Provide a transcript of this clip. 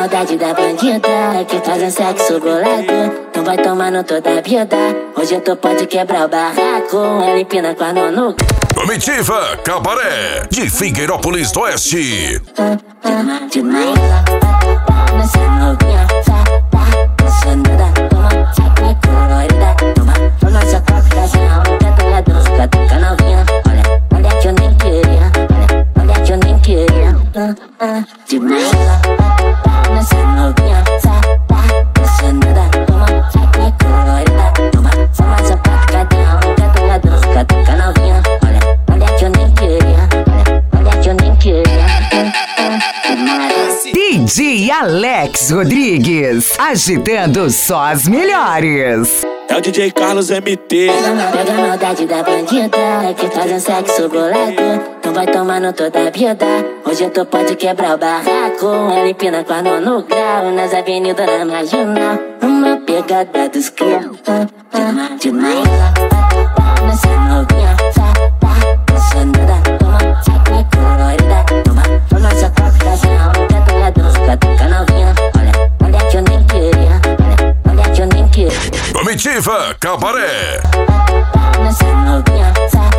maldade da bandida que fazem sexo bolado. Então vai tomando toda a vida. Hoje tu pode quebrar o barraco. Ela empina com a mão no... Comitiva Cabaré de Figueirópolis do Oeste. Demais, nessa novinha, nessa nada, toma, saca colorida, toma essa cocação, catuca doce, catuca novinha, olha que eu nem queria, olha que eu nem queria, demais, nessa novinha, nessa nada, toma, saca colorida, toma essa cocação, catuca doce, catuca novinha, olha que eu nem queria, olha que eu nem queria. DJ Alex Rodrigues, agitando só as melhores. É o DJ Carlos MT. Pega a maldade da bandida que fazem sexo bolado. Então vai tomando toda a vida. Hoje tu pode quebrar o barraco. Ela empina com a mão no grau. Nas avenidas da marginal. Uma pegada dos crios. Demais, nessa novinha, nessa nada, toma, saca colorida, toma essa cocação, catuca doce, catuca novinha, olha que eu nem queria, olha que eu nem queria. Comitiva Cabaré. Nessa novinha,